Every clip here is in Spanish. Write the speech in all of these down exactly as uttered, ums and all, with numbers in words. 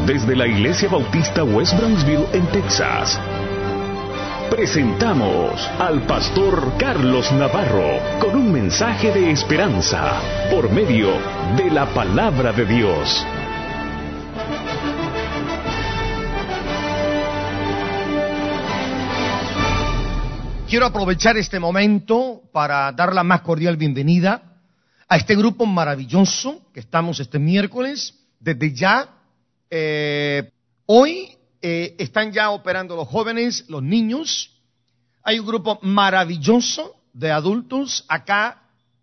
Desde la Iglesia Bautista West Brownsville en Texas, presentamos al pastor Carlos Navarro con un mensaje de esperanza por medio de la palabra de Dios. Quiero aprovechar este momento para dar la más cordial bienvenida a este grupo maravilloso que estamos este miércoles. Desde ya, eh, hoy eh, están ya operando los jóvenes, los niños. Hay un grupo maravilloso de adultos acá.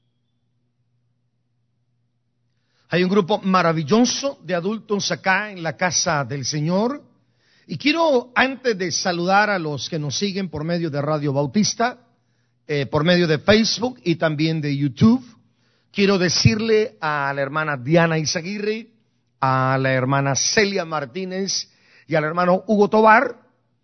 Hay un grupo maravilloso de adultos acá en la casa del Señor. Y quiero, antes de saludar a los que nos siguen por medio de Radio Bautista, eh, por medio de Facebook y también de YouTube, quiero decirle a la hermana Diana Izaguirre, a la hermana Celia Martínez y al hermano Hugo Tobar,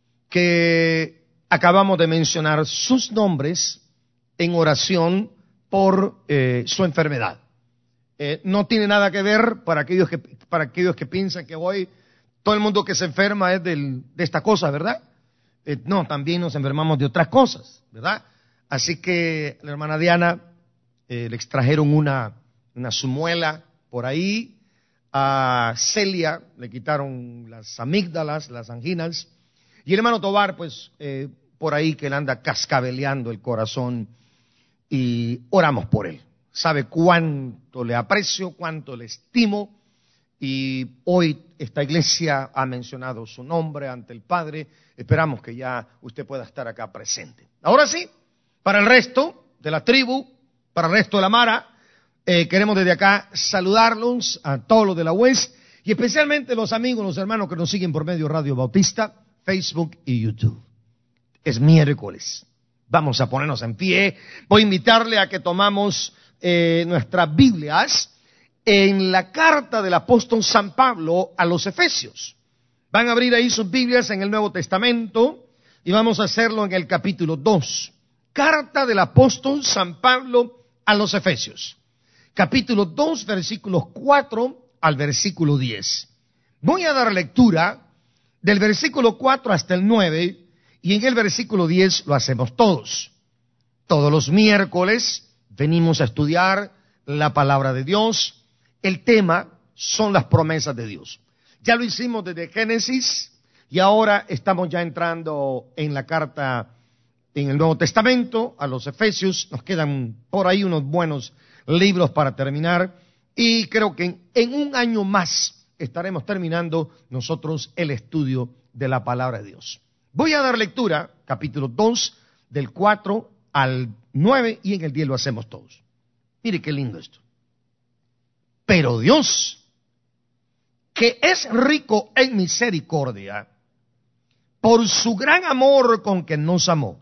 que acabamos de mencionar sus nombres en oración por eh, su enfermedad. Eh, no tiene nada que ver para aquellos que, para aquellos que piensan que hoy todo el mundo que se enferma es del, de esta cosa, ¿verdad? Eh, no, también nos enfermamos de otras cosas, ¿verdad? Así que la hermana Diana eh, le extrajeron una, una sumuela por ahí. A Celia le quitaron las amígdalas, las anginas. Y el hermano Tobar, pues, eh, por ahí que le anda cascabeleando el corazón. Y oramos por él. Sabe cuánto le aprecio, cuánto le estimo. Y hoy esta iglesia ha mencionado su nombre ante el Padre. Esperamos que ya usted pueda estar acá presente. Ahora sí, para el resto de la tribu, para el resto de la Mara, eh, queremos desde acá saludarlos a todos los de la West y especialmente los amigos, los hermanos que nos siguen por medio de Radio Bautista, Facebook y YouTube. Es miércoles. Vamos a ponernos en pie. Voy a invitarle a que tomamos eh, nuestras Biblias en la carta del apóstol San Pablo a los Efesios. Van a abrir ahí sus Biblias en el Nuevo Testamento y vamos a hacerlo en el capítulo dos. Carta del apóstol San Pablo a los Efesios. Capítulo dos, versículos cuatro al versículo diez. Voy a dar lectura del versículo cuatro hasta el nueve y en el versículo diez lo hacemos todos. Todos los miércoles venimos a estudiar la palabra de Dios. El tema son las promesas de Dios. Ya lo hicimos desde Génesis y ahora estamos ya entrando en la carta en el Nuevo Testamento a los Efesios. Nos quedan por ahí unos buenos libros para terminar y creo que en, en un año más estaremos terminando nosotros el estudio de la palabra de Dios. Voy a dar lectura, capítulo dos, del cuatro al nueve y en el diez lo hacemos todos. Mire qué lindo esto. Pero Dios, que es rico en misericordia, por su gran amor con que nos amó,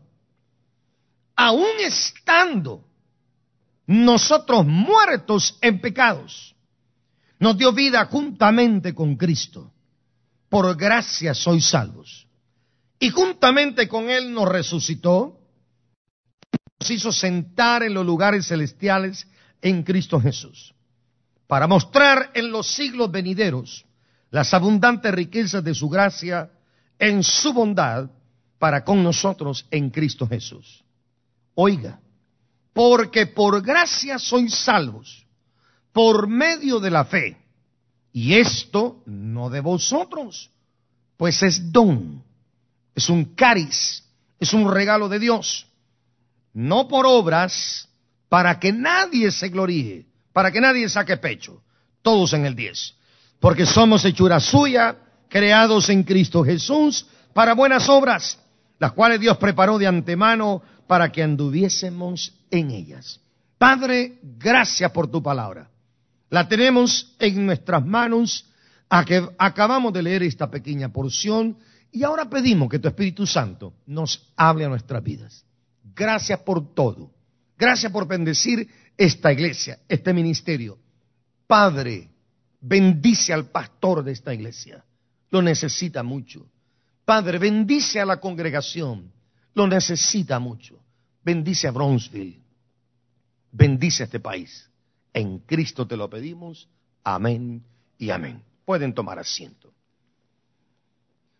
aun estando nosotros muertos en pecados, nos dio vida juntamente con Cristo. Por gracia sois salvos. Y juntamente con Él nos resucitó, nos hizo sentar en los lugares celestiales en Cristo Jesús, para mostrar en los siglos venideros las abundantes riquezas de su gracia en su bondad para con nosotros en Cristo Jesús. Oiga, porque por gracia sois salvos, por medio de la fe, y esto no de vosotros, pues es don, es un cariz, es un regalo de Dios, no por obras, para que nadie se gloríe, para que nadie saque pecho. Todos en el diez. Porque somos hechura suya, creados en Cristo Jesús, para buenas obras, las cuales Dios preparó de antemano para que anduviésemos en ellas. Padre, gracias por tu palabra. La tenemos en nuestras manos. Acabamos de leer esta pequeña porción y ahora pedimos que tu Espíritu Santo nos hable a nuestras vidas. Gracias por todo. Gracias por bendecir esta iglesia, este ministerio. Padre, bendice al pastor de esta iglesia. Lo necesita mucho. Padre, bendice a la congregación. Lo necesita mucho. Bendice a Brownsville. Bendice a este país. En Cristo te lo pedimos. Amén y amén. Pueden tomar asiento.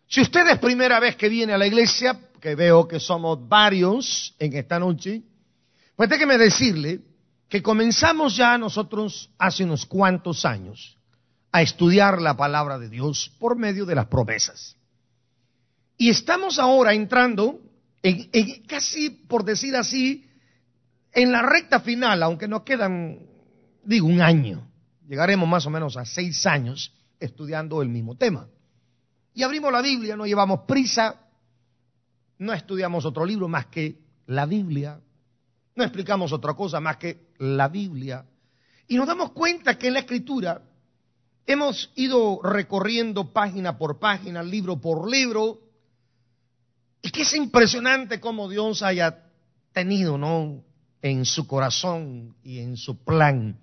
Si usted es primera vez que viene a la iglesia, que veo que somos varios en esta noche, pues déjeme decirle que comenzamos ya nosotros hace unos cuantos años a estudiar la palabra de Dios por medio de las promesas. Y estamos ahora entrando en, en casi, por decir así, en la recta final, aunque nos quedan, digo, un año. Llegaremos más o menos a seis años estudiando el mismo tema. Y abrimos la Biblia, no llevamos prisa, no estudiamos otro libro más que la Biblia, no explicamos otra cosa más que la Biblia. Y nos damos cuenta que en la Escritura hemos ido recorriendo página por página, libro por libro, y que es impresionante cómo Dios haya tenido, ¿no?, en su corazón y en su plan,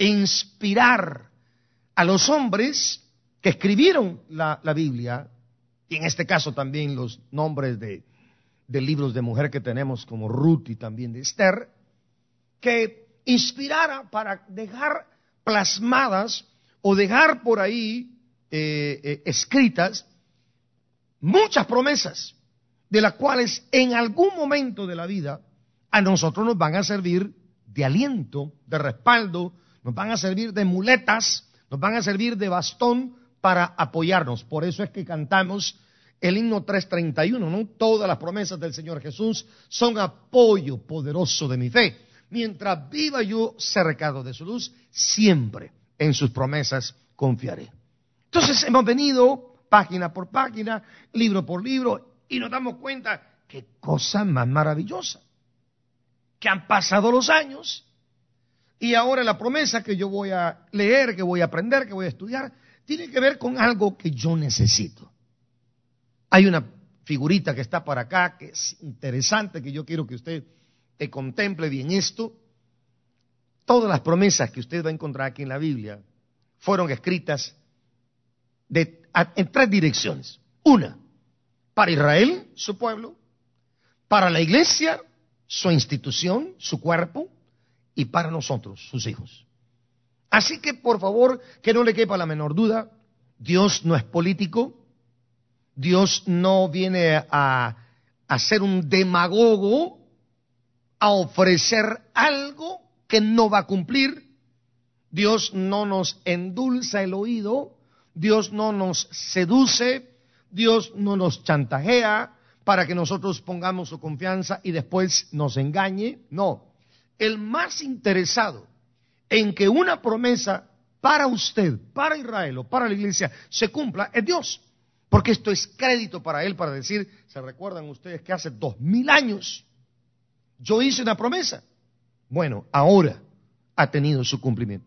inspirar a los hombres que escribieron la, la Biblia, y en este caso también los nombres de, de libros de mujer que tenemos como Ruth y también de Esther, que inspirara para dejar plasmadas o dejar por ahí eh, eh, escritas muchas promesas, de las cuales en algún momento de la vida a nosotros nos van a servir de aliento, de respaldo, nos van a servir de muletas, nos van a servir de bastón para apoyarnos. Por eso es que cantamos el himno trescientos treinta y uno, ¿no? Todas las promesas del Señor Jesús son apoyo poderoso de mi fe. Mientras viva yo cercado de su luz, siempre en sus promesas confiaré. Entonces hemos venido página por página, libro por libro, y nos damos cuenta qué cosa más maravillosa, que han pasado los años y ahora la promesa que yo voy a leer, que voy a aprender, que voy a estudiar, tiene que ver con algo que yo necesito. Hay una figurita que está por acá que es interesante, que yo quiero que usted te contemple bien esto. Todas las promesas que usted va a encontrar aquí en la Biblia fueron escritas de, a, en tres direcciones. Una, para Israel, su pueblo; para la iglesia, su institución, su cuerpo; y para nosotros, sus hijos. Así que, por favor, que no le quepa la menor duda, Dios no es político, Dios no viene a, a ser un demagogo, a ofrecer algo que no va a cumplir. Dios no nos endulza el oído, Dios no nos seduce, Dios no nos chantajea para que nosotros pongamos su confianza y después nos engañe. No, el más interesado en que una promesa para usted, para Israel o para la iglesia se cumpla es Dios. Porque esto es crédito para Él, para decir, ¿se recuerdan ustedes que hace dos mil años yo hice una promesa? Bueno, ahora ha tenido su cumplimiento.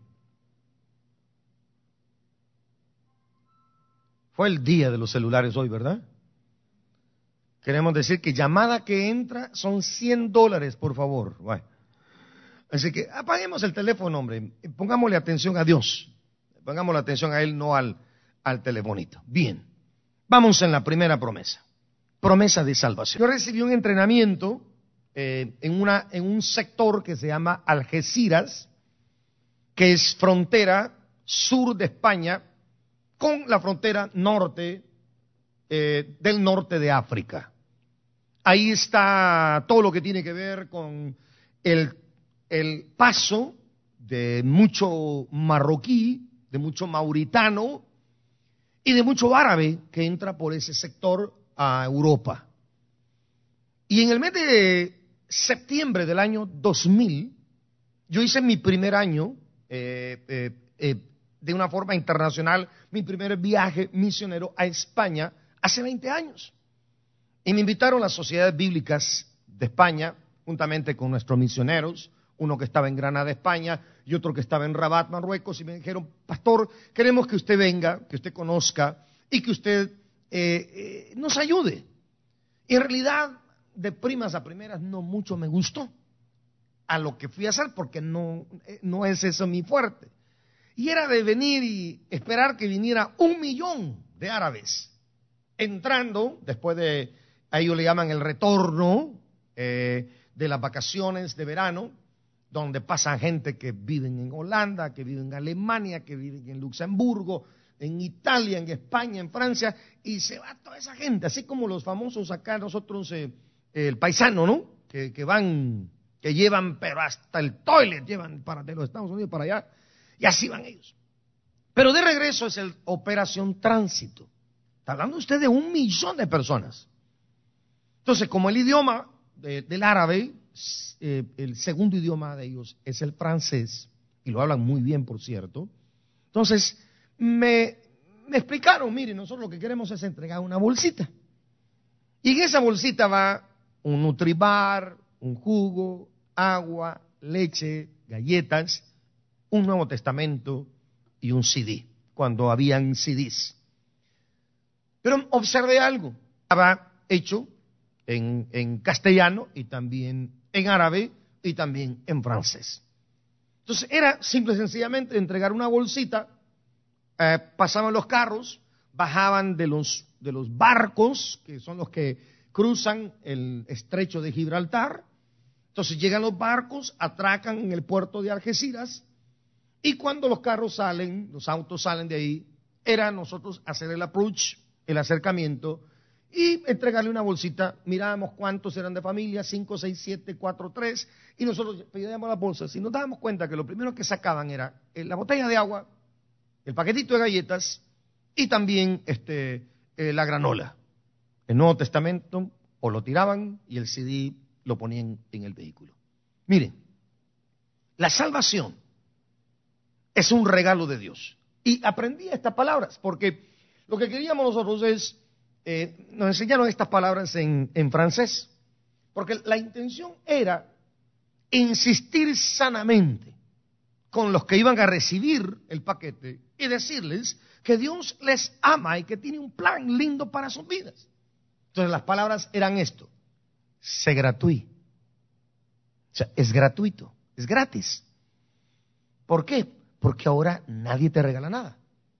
Fue el día de los celulares hoy, ¿verdad? Queremos decir que llamada que entra son cien dólares, por favor. Bueno. Así que apaguemos el teléfono, hombre. Pongámosle atención a Dios. Pongámosle atención a Él, no al, al telefonito. Bien. Vamos en la primera promesa. Promesa de salvación. Yo recibí un entrenamiento eh, en, una, en un sector que se llama Algeciras, que es frontera sur de España con la frontera norte eh, del norte de África. Ahí está todo lo que tiene que ver con el, el paso de mucho marroquí, de mucho mauritano y de mucho árabe que entra por ese sector a Europa. Y en el mes de septiembre del año dos mil, yo hice mi primer año eh, eh, eh, de una forma internacional, mi primer viaje misionero a España hace veinte años. Y me invitaron las sociedades bíblicas de España, juntamente con nuestros misioneros, uno que estaba en Granada, España, y otro que estaba en Rabat, Marruecos, y me dijeron, pastor, queremos que usted venga, que usted conozca, y que usted eh, eh, nos ayude. Y en realidad, de primas a primeras, no mucho me gustó a lo que fui a hacer, porque no, eh, no es eso mi fuerte. Y era de venir y esperar que viniera un millón de árabes, entrando, después de, a ellos le llaman el retorno eh, de las vacaciones de verano, donde pasan gente que viven en Holanda, que viven en Alemania, que viven en Luxemburgo, en Italia, en España, en Francia, y se va toda esa gente, así como los famosos acá nosotros, eh, el paisano, ¿no? Que, que van, que llevan, pero hasta el toilet, llevan para de los Estados Unidos para allá, y así van ellos. Pero de regreso es el Operación Tránsito. Está hablando usted de un millón de personas. Entonces, como el idioma de, del árabe, eh, el segundo idioma de ellos es el francés, y lo hablan muy bien, por cierto. Entonces, me, me explicaron, mire, nosotros lo que queremos es entregar una bolsita. Y en esa bolsita va un Nutribar, un jugo, agua, leche, galletas, un Nuevo Testamento y un C D, cuando habían C Ds. Pero observé algo, estaba hecho en, en castellano y también en árabe y también en francés. Entonces era simple y sencillamente entregar una bolsita, eh, pasaban los carros, bajaban de los, de los barcos, que son los que cruzan el estrecho de Gibraltar. Entonces llegan los barcos, atracan en el puerto de Algeciras, y cuando los carros salen, los autos salen de ahí, era nosotros hacer el approach, el acercamiento, y entregarle una bolsita. Mirábamos cuántos eran de familia, cinco, seis, siete, cuatro, tres, y nosotros pedíamos las bolsas y nos dábamos cuenta que lo primero que sacaban era la botella de agua, el paquetito de galletas y también este, eh, la granola. El Nuevo Testamento o lo tiraban y el C D lo ponían en el vehículo. Miren, la salvación es un regalo de Dios. Y aprendí estas palabras porque lo que queríamos nosotros es, eh, nos enseñaron estas palabras en, en francés, porque la intención era insistir sanamente con los que iban a recibir el paquete y decirles que Dios les ama y que tiene un plan lindo para sus vidas. Entonces las palabras eran esto: c'est gratuit. O sea, es gratuito, es gratis. ¿Por qué? Porque ahora nadie te regala nada.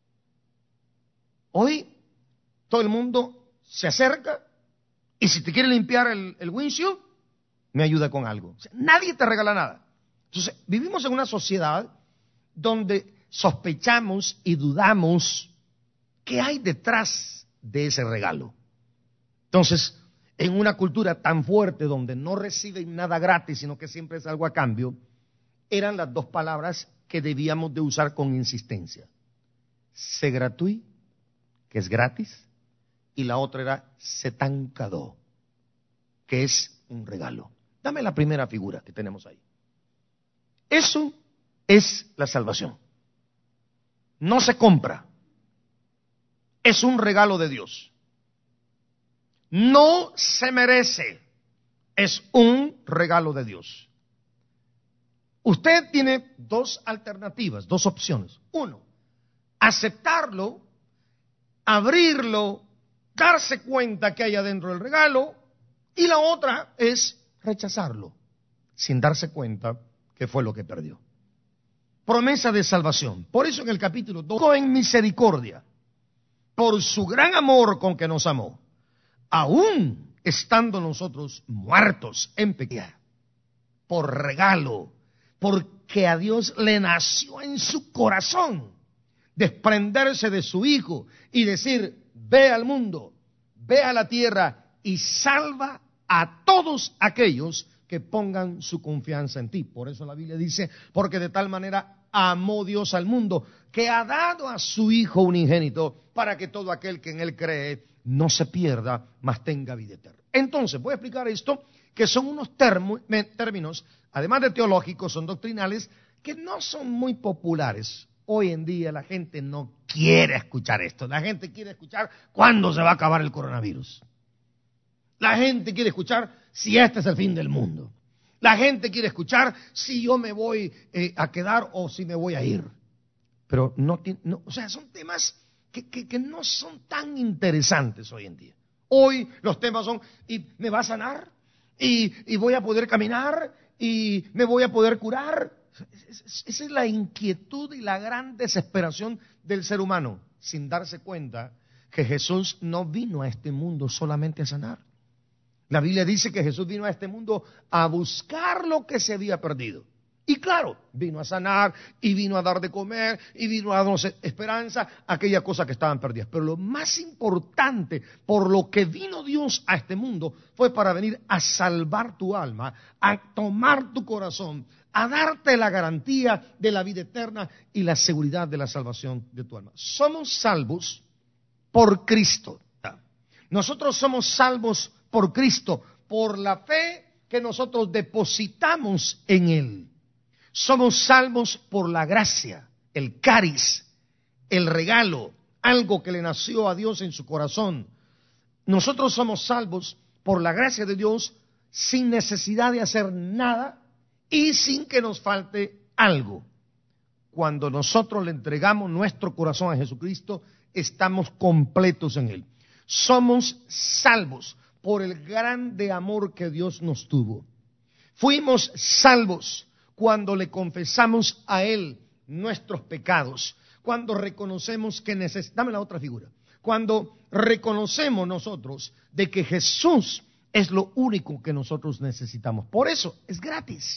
Hoy todo el mundo se acerca y si te quiere limpiar el, el windshield, me ayuda con algo. O sea, nadie te regala nada. Entonces, vivimos en una sociedad donde sospechamos y dudamos qué hay detrás de ese regalo. Entonces, en una cultura tan fuerte donde no reciben nada gratis, sino que siempre es algo a cambio, eran las dos palabras que debíamos de usar con insistencia. C'est gratuit, que es gratis, y la otra era c'est un cadeau, que es un regalo. Dame la primera figura que tenemos ahí. Eso es la salvación. No se compra. Es un regalo de Dios. No se merece. Es un regalo de Dios. Usted tiene dos alternativas, dos opciones. Uno, aceptarlo, abrirlo, darse cuenta que hay adentro del regalo. Y la otra es rechazarlo, sin darse cuenta que fue lo que perdió. Promesa de salvación. Por eso en el capítulo dos, en misericordia, por su gran amor con que nos amó, aún estando nosotros muertos en pecado, por regalo, porque a Dios le nació en su corazón desprenderse de su Hijo y decir: ve al mundo, ve a la tierra y salva a todos aquellos que pongan su confianza en ti. Por eso la Biblia dice: porque de tal manera amó Dios al mundo, que ha dado a su Hijo unigénito, para que todo aquel que en él cree no se pierda, mas tenga vida eterna. Entonces, voy a explicar esto, que son unos termo, términos, además de teológicos, son doctrinales, que no son muy populares. Hoy en día la gente no quiere escuchar esto. La gente quiere escuchar cuándo se va a acabar el coronavirus. La gente quiere escuchar si este es el fin del mundo. La gente quiere escuchar si yo me voy eh, a quedar o si me voy a ir. Pero no, no o sea, son temas que, que, que no son tan interesantes hoy en día. Hoy los temas son: ¿y me va a sanar? ¿Y, y voy a poder caminar? ¿Y me voy a poder curar? Esa es la inquietud y la gran desesperación del ser humano, sin darse cuenta que Jesús no vino a este mundo solamente a sanar. La Biblia dice que Jesús vino a este mundo a buscar lo que se había perdido. Y claro, vino a sanar, y vino a dar de comer, y vino a darnos esperanza, aquellas cosas que estaban perdidas. Pero lo más importante, por lo que vino Dios a este mundo, fue para venir a salvar tu alma, a tomar tu corazón, a darte la garantía de la vida eterna y la seguridad de la salvación de tu alma. Somos salvos por Cristo. Nosotros somos salvos por Cristo, por la fe que nosotros depositamos en Él. Somos salvos por la gracia, el cariz, el regalo, algo que le nació a Dios en su corazón. Nosotros somos salvos por la gracia de Dios sin necesidad de hacer nada y sin que nos falte algo. Cuando nosotros le entregamos nuestro corazón a Jesucristo, estamos completos en Él. Somos salvos por el grande amor que Dios nos tuvo. Fuimos salvos cuando le confesamos a Él nuestros pecados, cuando reconocemos que necesitamos, dame la otra figura, cuando reconocemos nosotros de que Jesús es lo único que nosotros necesitamos. Por eso es gratis.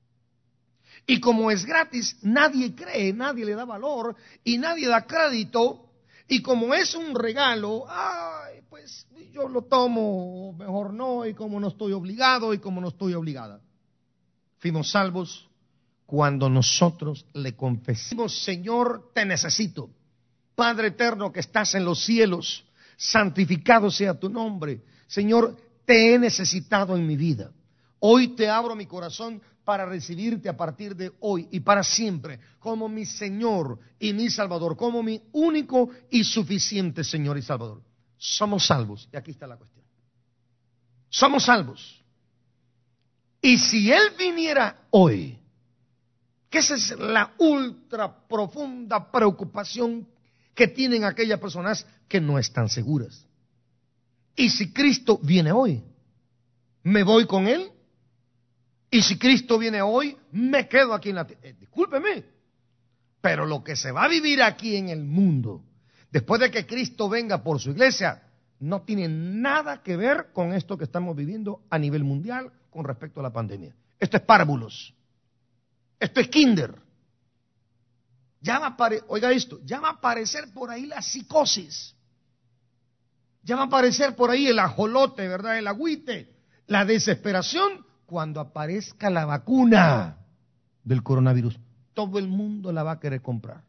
Y como es gratis, nadie cree, nadie le da valor y nadie da crédito. Y como es un regalo, ay, pues yo lo tomo, mejor no, y como no estoy obligado y como no estoy obligada. Fuimos salvos cuando nosotros le confesamos: Señor, te necesito. Padre eterno que estás en los cielos, santificado sea tu nombre. Señor, te he necesitado en mi vida. Hoy te abro mi corazón para recibirte a partir de hoy y para siempre como mi Señor y mi Salvador, como mi único y suficiente Señor y Salvador. Somos salvos. Y aquí está la cuestión. Somos salvos. Y si Él viniera hoy, que esa es la ultra profunda preocupación que tienen aquellas personas que no están seguras. Y si Cristo viene hoy, ¿me voy con Él? Y si Cristo viene hoy, me quedo aquí en la tierra. Eh, discúlpeme, pero lo que se va a vivir aquí en el mundo, después de que Cristo venga por su iglesia, no tiene nada que ver con esto que estamos viviendo a nivel mundial con respecto a la pandemia. Esto es párvulos. Esto es kinder. Ya va a apare- Oiga esto, ya va a aparecer por ahí la psicosis. Ya va a aparecer por ahí el ajolote, ¿verdad? El agüite, la desesperación. Cuando aparezca la vacuna del coronavirus, todo el mundo la va a querer comprar.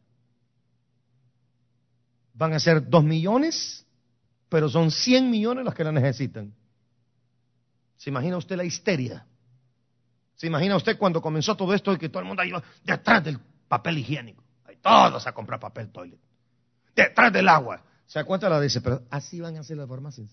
Van a ser dos millones, pero son cien millones los que la necesitan. ¿Se imagina usted la histeria? ¿Se imagina usted cuando comenzó todo esto y que todo el mundo iba detrás del papel higiénico? Ahí todos a comprar papel toilet. Detrás del agua. ¿Se da cuenta de la desesperación? Así van a hacer las farmacias.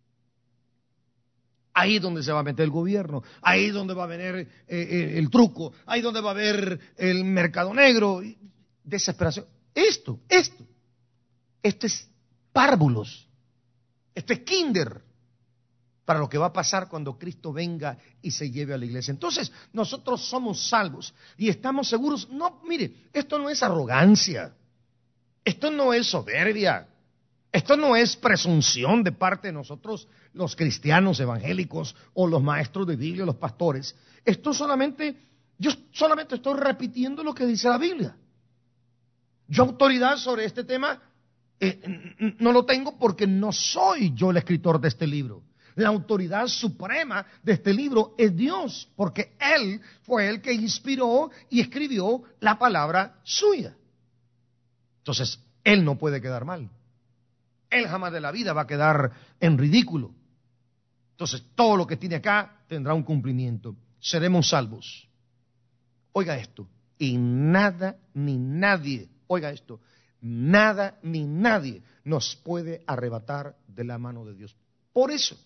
Ahí donde se va a meter el gobierno, ahí donde va a venir eh, eh, el truco, ahí donde va a haber el mercado negro, desesperación. Esto, esto, esto es párvulos, esto es kinder para lo que va a pasar cuando Cristo venga y se lleve a la iglesia. Entonces, nosotros somos salvos y estamos seguros. No, mire, esto no es arrogancia, esto no es soberbia. Esto no es presunción de parte de nosotros, los cristianos evangélicos o los maestros de Biblia, los pastores. Esto solamente, yo solamente estoy repitiendo lo que dice la Biblia. Yo autoridad sobre este tema eh, no lo tengo porque no soy yo el escritor de este libro. La autoridad suprema de este libro es Dios, porque Él fue el que inspiró y escribió la palabra suya. Entonces, Él no puede quedar mal. Él jamás de la vida va a quedar en ridículo. Entonces, todo lo que tiene acá tendrá un cumplimiento. Seremos salvos. Oiga esto. Y nada ni nadie, oiga esto, nada ni nadie nos puede arrebatar de la mano de Dios. Por eso,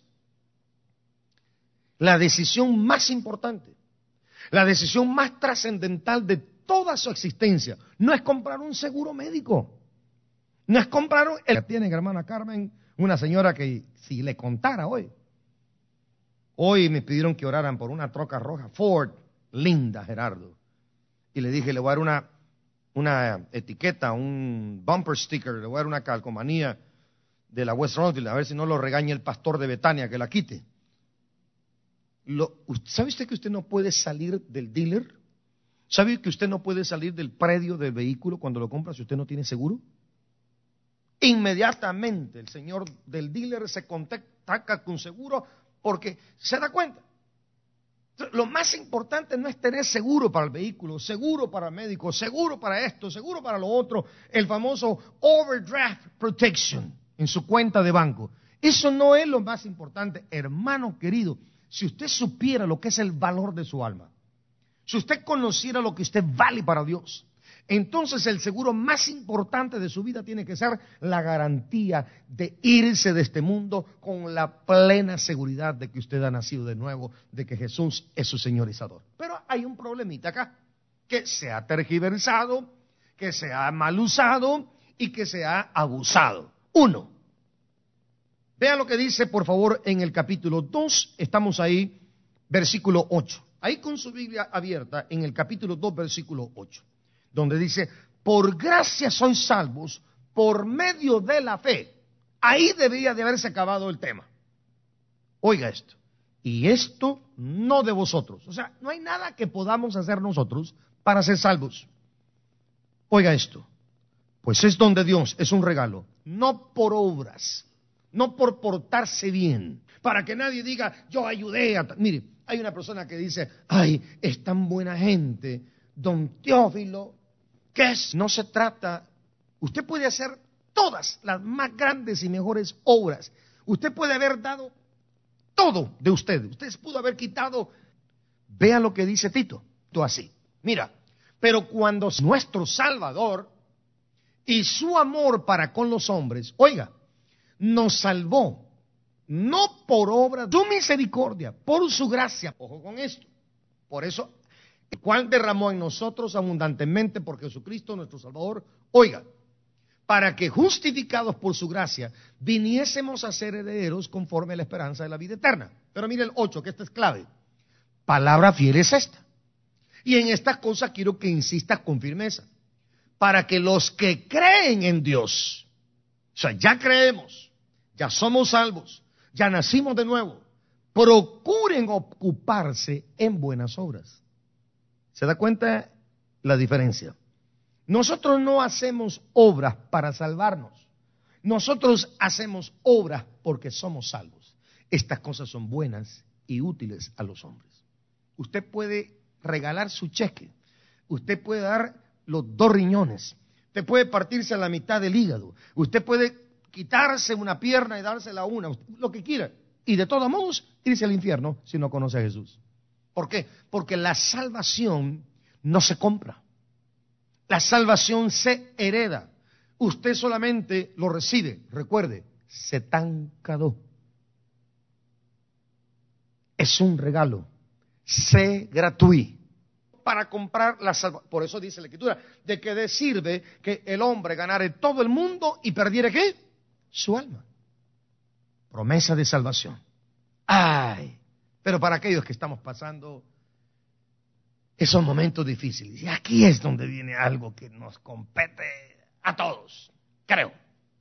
la decisión más importante, la decisión más trascendental de toda su existencia, no es comprar un seguro médico. No es comprar un... El... Tienen, hermana Carmen, una señora que si le contara hoy. Hoy me pidieron que oraran por una troca roja, Ford, linda, Gerardo. Y le dije, le voy a dar una, una etiqueta, un bumper sticker, le voy a dar una calcomanía de la West Rockville, a ver si no lo regaña el pastor de Betania, que la quite. Lo, ¿Sabe usted que usted no puede salir del dealer ¿Sabe que usted no puede salir del predio del vehículo cuando lo compra si usted no tiene seguro? Inmediatamente el señor del dealer se contacta con seguro porque se da cuenta. Lo más importante no es tener seguro para el vehículo, seguro para el médico, seguro para esto, seguro para lo otro, el famoso overdraft protection en su cuenta de banco. Eso no es lo más importante, hermano querido. Si usted supiera lo que es el valor de su alma, si usted conociera lo que usted vale para Dios, entonces el seguro más importante de su vida tiene que ser la garantía de irse de este mundo con la plena seguridad de que usted ha nacido de nuevo, de que Jesús es su Señor y Salvador. Pero hay un problemita acá, que se ha tergiversado, que se ha mal usado y que se ha abusado. Uno, vea lo que dice por favor en el capítulo dos, estamos ahí, versículo ocho. Ahí con su Biblia abierta en el capítulo dos, versículo ocho. Donde dice, por gracia sois salvos por medio de la fe. Ahí debería de haberse acabado el tema. Oiga esto. Y esto no de vosotros. O sea, no hay nada que podamos hacer nosotros para ser salvos. Oiga esto. Pues es don de Dios, es un regalo. No por obras, no por portarse bien. Para que nadie diga, yo ayudé a... Mire, hay una persona que dice, ay, es tan buena gente, don Teófilo, que es, no se trata, usted puede hacer todas las más grandes y mejores obras, usted puede haber dado todo de usted, usted pudo haber quitado, vea lo que dice Tito, tú así, mira, pero cuando nuestro Salvador y su amor para con los hombres, oiga, nos salvó, no por obra de su misericordia, por su gracia, ojo con esto, por eso, el cual derramó en nosotros abundantemente por Jesucristo nuestro Salvador, oiga, para que justificados por su gracia, viniésemos a ser herederos conforme a la esperanza de la vida eterna. Pero mire el ocho, que esta es clave, palabra fiel es esta, y en esta cosa quiero que insista con firmeza, para que los que creen en Dios, o sea, ya creemos, ya somos salvos, ya nacimos de nuevo, procuren ocuparse en buenas obras. ¿Se da cuenta la diferencia? Nosotros no hacemos obras para salvarnos. Nosotros hacemos obras porque somos salvos. Estas cosas son buenas y útiles a los hombres. Usted puede regalar su cheque. Usted puede dar los dos riñones. Usted puede partirse a la mitad del hígado. Usted puede quitarse una pierna y dársela a una. Lo que quiera. Y de todos modos, irse al infierno si no conoce a Jesús. ¿Por qué? Porque la salvación no se compra. La salvación se hereda. Usted solamente lo recibe. Recuerde, se tancadó. Es un regalo. Se gratuito. Para comprar la salvación. Por eso dice la Escritura, ¿de qué sirve que el hombre ganare todo el mundo y perdiere qué? Su alma. Promesa de salvación. Ay. Pero para aquellos que estamos pasando esos momentos difíciles, y aquí es donde viene algo que nos compete a todos, creo.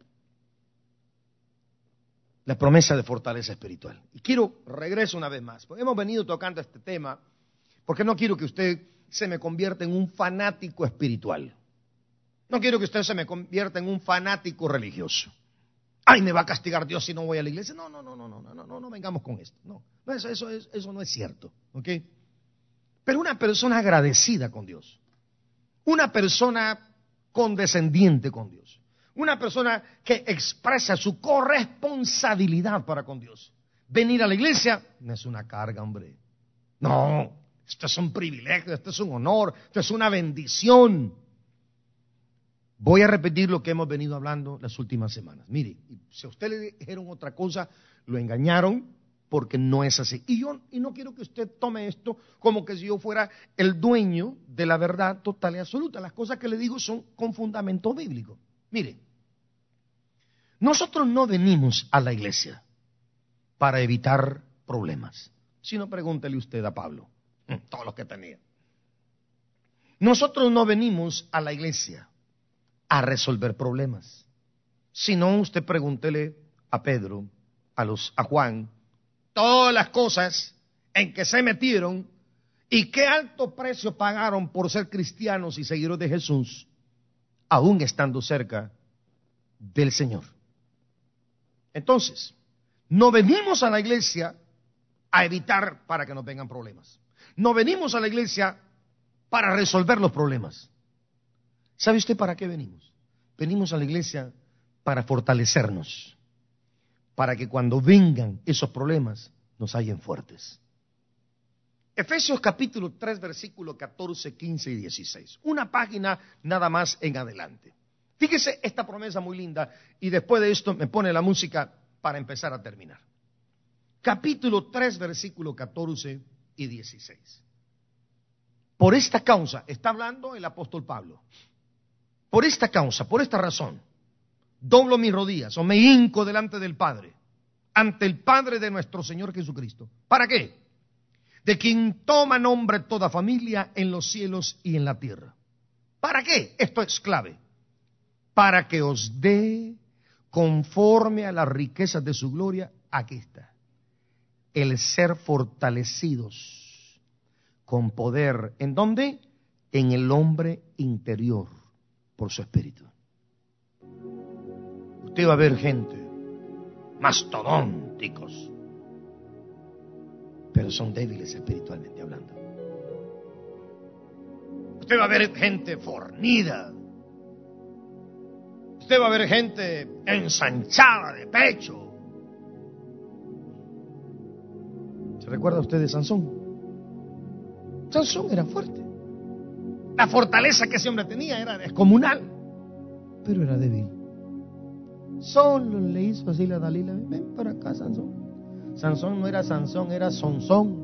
La promesa de fortaleza espiritual. Y quiero, regreso una vez más, porque hemos venido tocando este tema, porque no quiero que usted se me convierta en un fanático espiritual. No quiero que usted se me convierta en un fanático religioso. Ay, me va a castigar Dios si no voy a la iglesia. No, no, no, no, no, no, no, no, no vengamos con esto. No, eso, eso, eso no es cierto, ¿ok? Pero una persona agradecida con Dios, una persona condescendiente con Dios, una persona que expresa su corresponsabilidad para con Dios. Venir a la iglesia no es una carga, hombre. No, esto es un privilegio, esto es un honor, esto es una bendición. Voy a repetir lo que hemos venido hablando las últimas semanas. Mire, si a usted le dijeron otra cosa, lo engañaron porque no es así. Y yo y no quiero que usted tome esto como que si yo fuera el dueño de la verdad total y absoluta. Las cosas que le digo son con fundamento bíblico. Mire, nosotros no venimos a la iglesia para evitar problemas, sino pregúntele usted a Pablo, todos los que tenía. Nosotros no venimos a la iglesia a resolver problemas. Si no, usted pregúntele a Pedro, a los, a Juan, todas las cosas en que se metieron y qué alto precio pagaron por ser cristianos y seguidores de Jesús, aún estando cerca del Señor. Entonces, no venimos a la iglesia a evitar para que nos vengan problemas. No venimos a la iglesia para resolver los problemas. ¿Sabe usted para qué venimos? Venimos a la iglesia para fortalecernos, para que cuando vengan esos problemas nos hallen fuertes. Efesios capítulo tres, versículos catorce, quince y dieciséis. Una página nada más en adelante. Fíjese esta promesa muy linda y después de esto me pone la música para empezar a terminar. Capítulo tres, versículos catorce y dieciséis. Por esta causa, está hablando el apóstol Pablo, por esta causa, por esta razón, doblo mis rodillas o me hinco delante del Padre, ante el Padre de nuestro Señor Jesucristo. ¿Para qué? De quien toma nombre toda familia en los cielos y en la tierra. ¿Para qué? Esto es clave. Para que os dé conforme a las riquezas de su gloria, aquí está, el ser fortalecidos con poder. ¿En dónde? En el hombre interior, por su espíritu. Usted va a ver gente, mastodónticos, pero son débiles espiritualmente hablando. Usted va a ver gente fornida. Usted va a ver gente ensanchada de pecho. ¿Se recuerda usted de Sansón? Sansón era fuerte. La fortaleza que ese hombre tenía era descomunal, pero era débil. Solo le hizo así la Dalila: ven para acá, Sansón. Sansón no era Sansón, era Sonsón.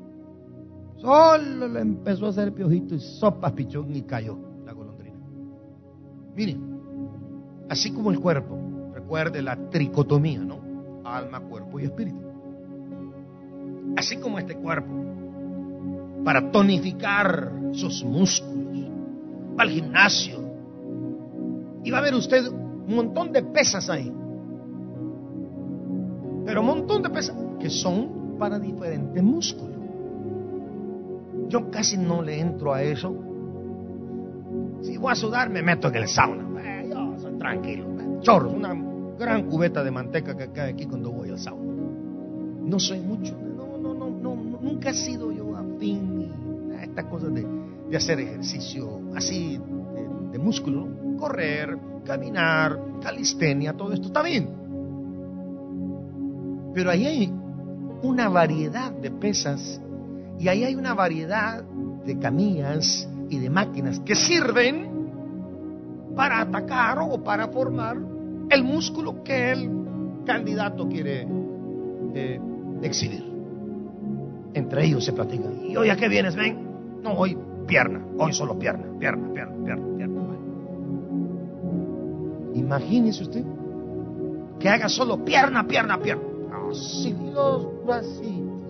Solo le empezó a hacer piojito y sopas pichón y cayó la golondrina. Miren, así como el cuerpo, recuerde la tricotomía, ¿no? Alma, cuerpo y espíritu. Así como este cuerpo, para tonificar sus músculos, va al gimnasio y va a ver usted un montón de pesas ahí. Pero un montón de pesas que son para diferentes músculos. Yo casi no le entro a eso. Si voy a sudar, me meto en el sauna. Eh, yo soy tranquilo. Chorros, una gran cubeta de manteca que cae aquí cuando voy al sauna. No soy mucho. No, no, no, no, nunca he sido yo afín a estas cosas de, de hacer ejercicio así de, de músculo, ¿no? Correr, caminar, calistenia, todo esto está bien. Pero ahí hay una variedad de pesas y ahí hay una variedad de camillas y de máquinas que sirven para atacar o para formar el músculo que el candidato quiere eh, exhibir. Entre ellos se platican: ¿y hoy a qué vienes, ven? No, hoy pierna, hoy solo pierna, pierna, pierna, pierna, pierna. Bueno. Imagínese usted que haga solo pierna, pierna, pierna. Así los bracitos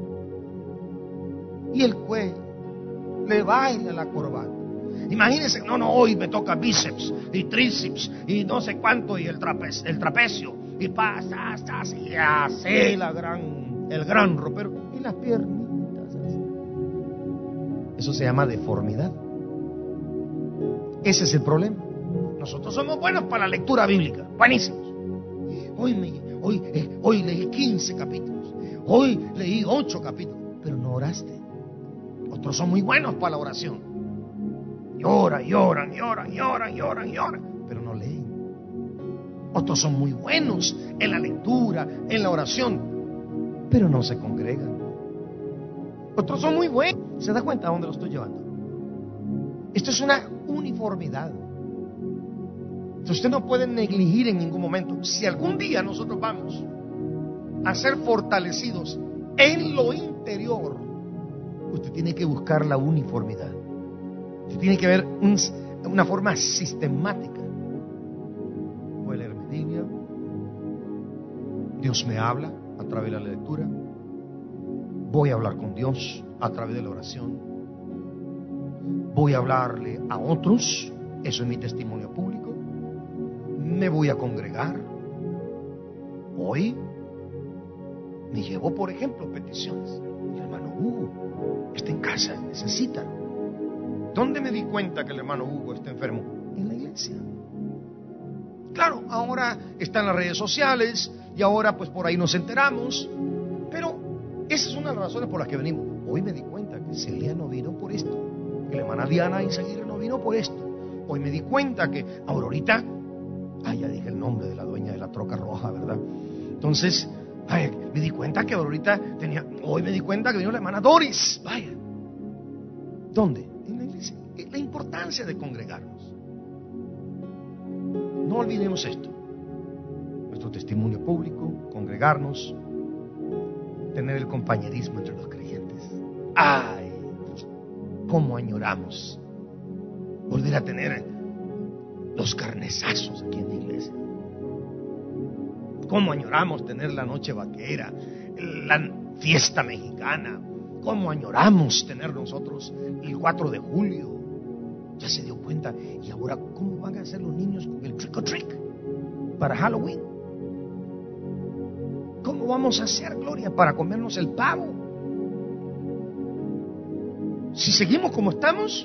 y el cuello, le baila la corbata. Imagínense, no, no, hoy me toca bíceps y tríceps y no sé cuánto y el, trape, el trapecio y pasa, así, y así la gran, el gran ropero y las piernitas así. Eso se llama deformidad. Ese es el problema. Nosotros somos buenos para la lectura bíblica, buenísimos. Hoy me Hoy, eh, hoy leí quince capítulos, hoy leí ocho capítulos, pero no oraste. Otros son muy buenos para la oración. Lloran, lloran, lloran, lloran, lloran, lloran, pero no leen. Otros son muy buenos en la lectura, en la oración, pero no se congregan. Otros son muy buenos. ¿Se da cuenta a dónde lo estoy llevando? Esto es una uniformidad. Usted no puede negligir en ningún momento. Si algún día nosotros vamos a ser fortalecidos en lo interior, usted tiene que buscar la uniformidad. Usted tiene que ver un, una forma sistemática. Voy a leer mi Biblia. Dios me habla a través de la lectura. Voy a hablar con Dios a través de la oración. Voy a hablarle a otros. Eso es mi testimonio público. Me voy a congregar. Hoy me llevo, por ejemplo, peticiones. Mi hermano Hugo está en casa, necesita. ¿Dónde me di cuenta que el hermano Hugo está enfermo? En la iglesia. Claro, ahora están las redes sociales y ahora pues por ahí nos enteramos, pero esa es una de las razones por las que venimos. Hoy me di cuenta que Celia no vino por esto, que la hermana Diana Izaguirre no vino por esto. Hoy me di cuenta que Aurorita, ah, ya dije el nombre de la dueña de la troca roja, ¿verdad? Entonces, ay, me di cuenta que Aurorita tenía, hoy me di cuenta que vino la hermana Doris, vaya. ¿Dónde? En la iglesia. La importancia de congregarnos. No olvidemos esto. Nuestro testimonio público, congregarnos, tener el compañerismo entre los creyentes. ¡Ay! ¿Cómo añoramos volver a tener los carnezazos aquí en la iglesia? ¿Cómo añoramos tener la noche vaquera, la fiesta mexicana? ¿Cómo añoramos tener nosotros el cuatro de julio? Ya se dio cuenta. Y ahora, ¿cómo van a hacer los niños con el trick or treat para Halloween? ¿Cómo vamos a hacer, Gloria, para comernos el pavo? Si seguimos como estamos,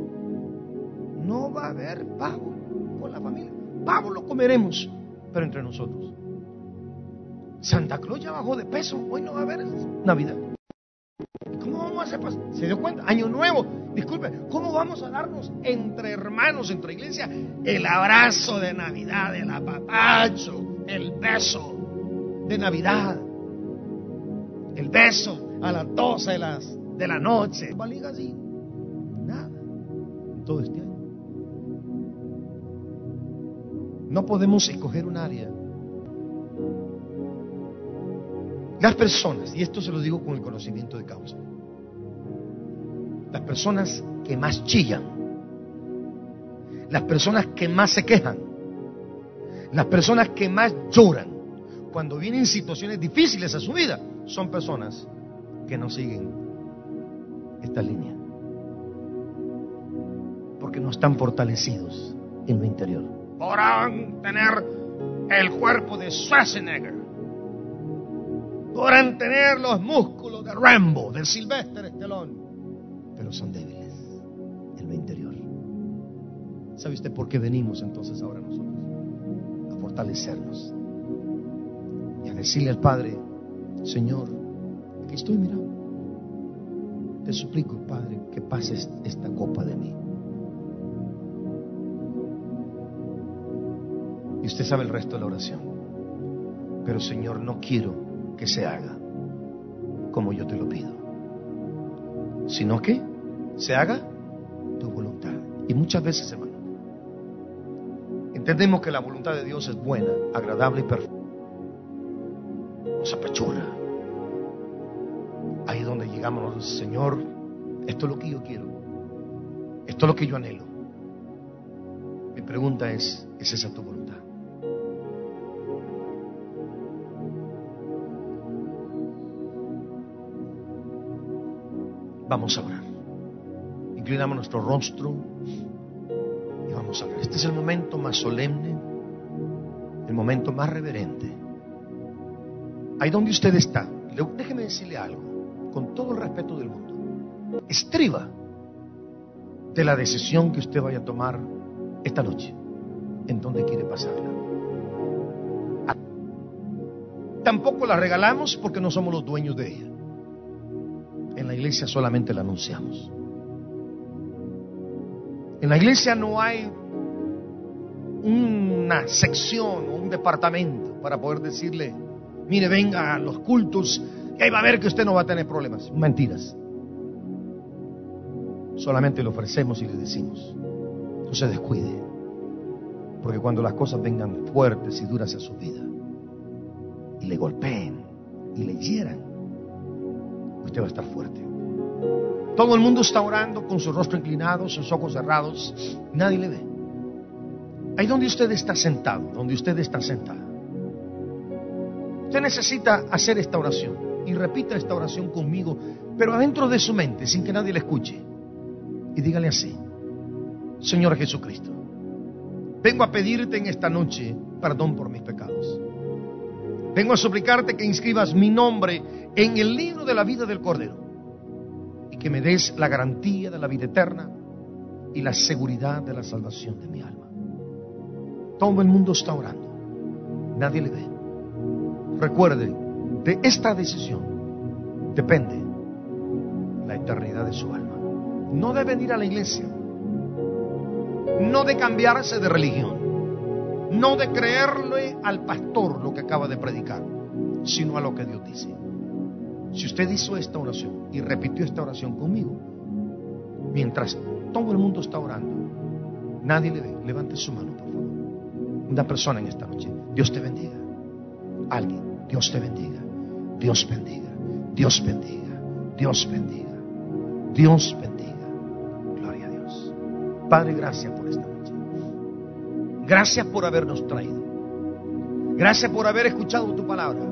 no va a haber pavo con la familia. Pavo lo comeremos, pero entre nosotros. Santa Claus ya bajó de peso. Hoy no va a haber Navidad. ¿Cómo vamos a hacer? ¿Se dio cuenta? Año nuevo. Disculpe, ¿cómo vamos a darnos entre hermanos, entre iglesia, el abrazo de Navidad, el apapacho, el beso de Navidad, el beso a las doce de, las, de la noche? ¿Va a ligar así? Nada. Todo este año. No podemos escoger un área. Las personas, y esto se lo digo con el conocimiento de causa, las personas que más chillan, las personas que más se quejan, las personas que más lloran cuando vienen situaciones difíciles a su vida, son personas que no siguen esta línea, porque no están fortalecidos en lo interior. Podrán tener el cuerpo de Schwarzenegger, podrán tener los músculos de Rambo, de Sylvester Stallone, pero son débiles en lo interior. ¿Sabe usted por qué venimos entonces ahora nosotros? A fortalecernos y a decirle al Padre: Señor, aquí estoy, mira, te suplico, Padre, que pases esta copa de mí. Y usted sabe el resto de la oración. Pero Señor, no quiero que se haga como yo te lo pido, sino que se haga tu voluntad. Y muchas veces, hermano, entendemos que la voluntad de Dios es buena, agradable y perfecta. Nos apachurra. Ahí es donde llegamos, Señor, esto es lo que yo quiero, esto es lo que yo anhelo. Mi pregunta es, ¿es esa tu voluntad? Vamos a orar. Inclinamos nuestro rostro y vamos a orar. Este es el momento más solemne, el momento más reverente. Ahí donde usted está, déjeme decirle algo, con todo el respeto del mundo. Estriba de la decisión que usted vaya a tomar esta noche, en donde quiere pasarla. Tampoco la regalamos porque no somos los dueños de ella. En la iglesia solamente la anunciamos. En la iglesia no hay una sección o un departamento para poder decirle: mire, venga a los cultos y ahí va a ver que usted no va a tener problemas. Mentiras. Solamente le ofrecemos y le decimos: no se descuide, porque cuando las cosas vengan fuertes y duras a su vida y le golpeen y le hieran, usted va a estar fuerte. Todo el mundo está orando con su rostro inclinado, sus ojos cerrados, nadie le ve. Ahí donde usted está sentado, donde usted está sentada, usted necesita hacer esta oración y repita esta oración conmigo, pero adentro de su mente, sin que nadie le escuche, y dígale así: Señor Jesucristo, vengo a pedirte en esta noche perdón por mis pecados. Vengo a suplicarte que inscribas mi nombre en el libro de la vida del Cordero. que me des la garantía de la vida eterna y la seguridad de la salvación de mi alma. Todo el mundo está orando, nadie le ve. Recuerde, de esta decisión depende la eternidad de su alma. No de venir a la iglesia, no de cambiarse de religión, no de creerle al pastor lo que acaba de predicar, sino a lo que Dios dice. Si usted hizo esta oración y repitió esta oración conmigo, mientras todo el mundo está orando, nadie le ve, levante su mano, por favor. Una persona en esta noche. Dios te bendiga. Alguien. Dios te bendiga. Dios bendiga. Dios bendiga. Dios bendiga. Dios bendiga. Gloria a Dios. Padre, gracias por esta noche. Gracias por habernos traído. Gracias por haber escuchado tu palabra.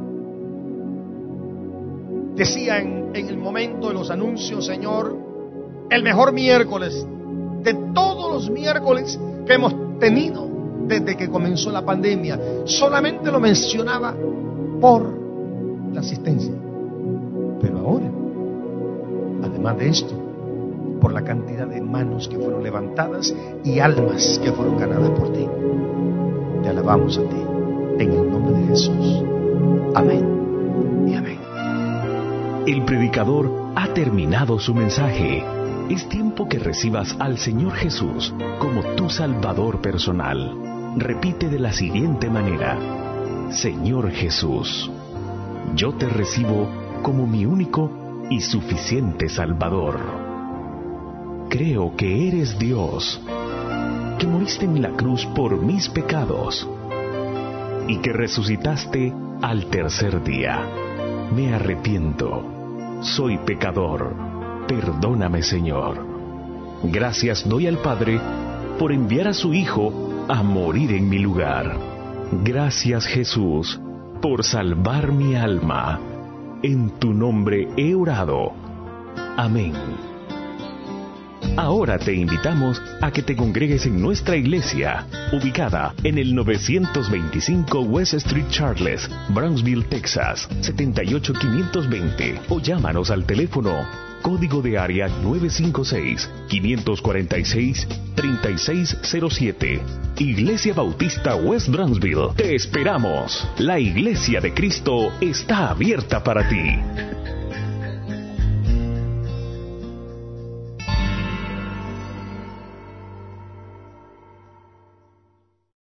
Decía en, en el momento de los anuncios, Señor, el mejor miércoles de todos los miércoles que hemos tenido desde que comenzó la pandemia. Solamente lo mencionaba por la asistencia. Pero ahora, además de esto, por la cantidad de manos que fueron levantadas y almas que fueron ganadas por ti. Te alabamos a ti, en el nombre de Jesús. Amén y amén. El predicador ha terminado su mensaje. Es tiempo que recibas al Señor Jesús como tu Salvador personal. Repite de la siguiente manera: Señor Jesús, yo te recibo como mi único y suficiente Salvador. Creo que eres Dios, que moriste en la cruz por mis pecados y que resucitaste al tercer día. Me arrepiento, soy pecador, perdóname, Señor. Gracias doy al Padre por enviar a su Hijo a morir en mi lugar. Gracias, Jesús, por salvar mi alma. En tu nombre he orado. Amén. Ahora te invitamos a que te congregues en nuestra iglesia, ubicada en el novecientos veinticinco West Street Charles, Brownsville, Texas, setenta y ocho quinientos veinte, o llámanos al teléfono código de área nueve cinco seis, cinco cuatro seis, tres seis cero siete. Iglesia Bautista West Brownsville. Te esperamos. La Iglesia de Cristo está abierta para ti.